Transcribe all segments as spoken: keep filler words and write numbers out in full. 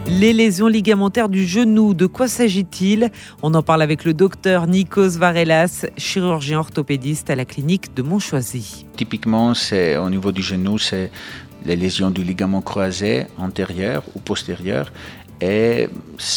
Les lésions ligamentaires du genou, de quoi s'agit-il ? On en parle avec le docteur Nikos Varelas, chirurgien orthopédiste à la clinique de Montchoisy. Typiquement, c'est, au niveau du genou, c'est les lésions du ligament croisé antérieur ou postérieur. Et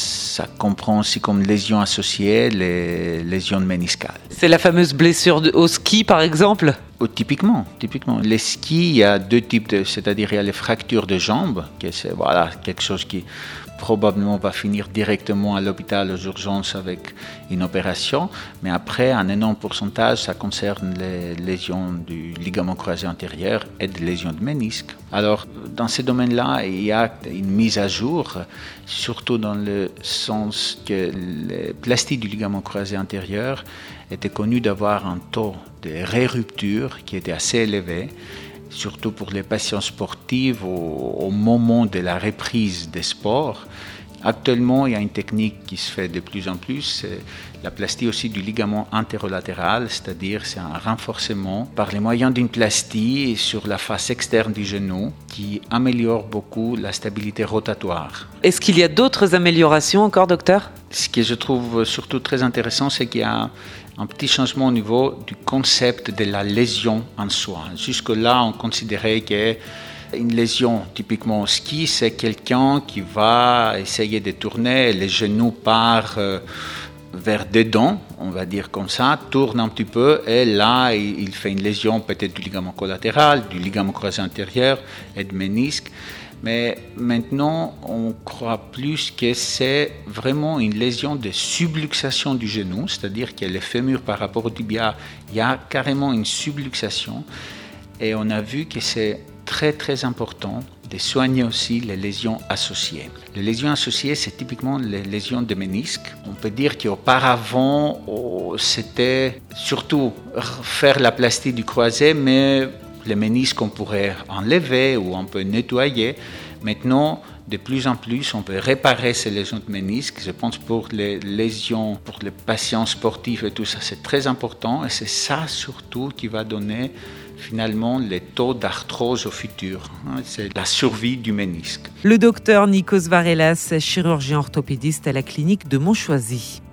ça comprend aussi comme lésions associées les lésions méniscales. C'est la fameuse blessure au ski, par exemple ? Ou typiquement, typiquement, les skis, il y a deux types, de, c'est-à-dire il y a les fractures de jambes, qui c'est voilà, quelque chose qui probablement va finir directement à l'hôpital aux urgences avec une opération, mais après, un énorme pourcentage, ça concerne les lésions du ligament croisé antérieur et des lésions de ménisque. Alors, dans ces domaines-là, il y a une mise à jour, surtout dans le sens que les plastiques du ligament croisé antérieur étaient connus d'avoir un taux de rérupture qui était assez élevé, surtout pour les patients sportifs au, au moment de la reprise des sports. Actuellement, il y a une technique qui se fait de plus en plus, c'est la plastie aussi du ligament antérolatéral, c'est-à-dire c'est un renforcement par les moyens d'une plastie sur la face externe du genou qui améliore beaucoup la stabilité rotatoire. Est-ce qu'il y a d'autres améliorations encore, docteur ? Ce que je trouve surtout très intéressant, c'est qu'il y a un petit changement au niveau du concept de la lésion en soi. Jusque-là, on considérait que une lésion, typiquement au ski, c'est quelqu'un qui va essayer de tourner, les genoux partent euh, vers dedans, on va dire comme ça, tourne un petit peu, et là, il, il fait une lésion peut-être du ligament collatéral, du ligament croisé antérieur et de ménisque. Mais maintenant, on croit plus que c'est vraiment une lésion de subluxation du genou, c'est-à-dire que le fémur par rapport au tibia, il y a carrément une subluxation. Et on a vu que c'est très très important de soigner aussi les lésions associées. Les lésions associées, c'est typiquement les lésions de ménisque. On peut dire qu'auparavant, oh, c'était surtout faire la plastie du croisé, mais les ménisques, on pourrait enlever ou on peut nettoyer. Maintenant, de plus en plus, on peut réparer ces lésions de ménisques. Je pense pour les lésions, pour les patients sportifs et tout ça, c'est très important. Et c'est ça surtout qui va donner finalement les taux d'arthrose au futur. C'est la survie du ménisque. Le docteur Nikos Varelas, chirurgien orthopédiste à la clinique de Montchoisy.